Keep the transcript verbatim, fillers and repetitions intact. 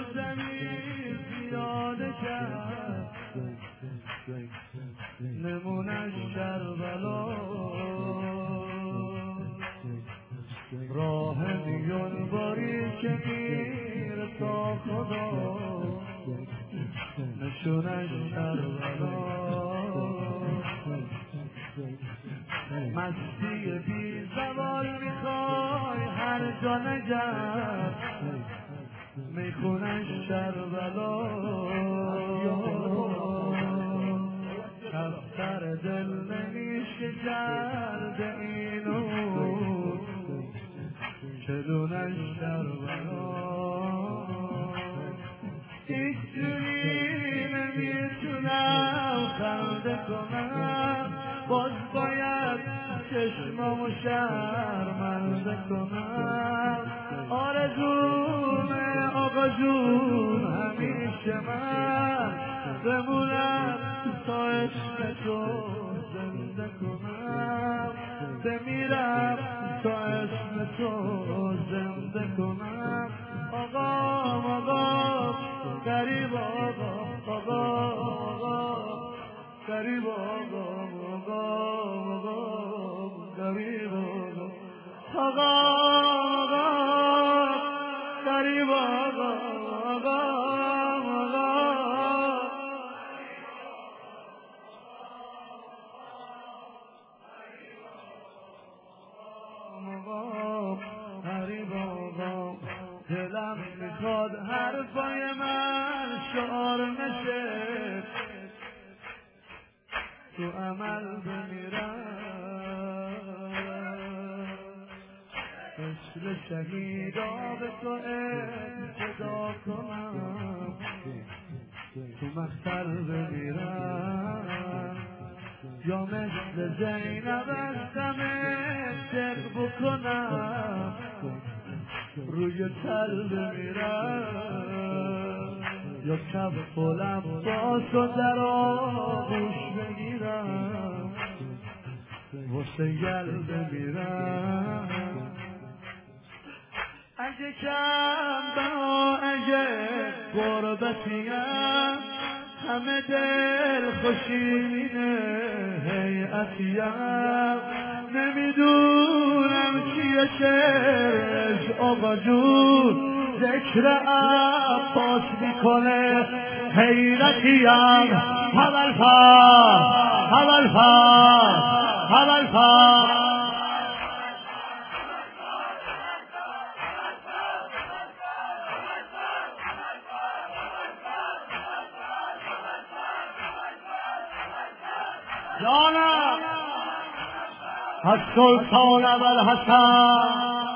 زمین پیاده کرد نمونش کربلا راه میون باری که میره تا خدا نشونش کربلا مستی بی زوال میخوای هر جا نگرد میخونش کربلا کفتر دل نمیشه جرد اینو چلونش کربلا هیچ جوری نمیتونم خنده کنم باز باید چشمامو شرمنده کنم آرزومه آقا جون همیشه من بمونم تا عشق تو زنده کنم بمیرم تا عشق تو زنده کنم آقا آقا غریب آقا آقا آقا غریب آقا آقا آقا غریب آقا آقا آقا غریب آقا آقا آقا غریب آقا دلم میخواد حرفای من شعار نشه تو عمل بمیرم مثل شهیدا به تو اقتدا کنم تو مختل بمیرم یا مثل زینب از غم دق بکنم روی تل بمیرم یا کف پلم باز و در آغوش بگیرم واسه گل بمیرم اگه کم با اگه غربتیم همه دل خوشینه هیئتیم نمیدونم چیه شعرش آقا جون ذکر عباس میکنه حیرتیم حول فر حول فر حول فر جانم السلطان ابوالحسن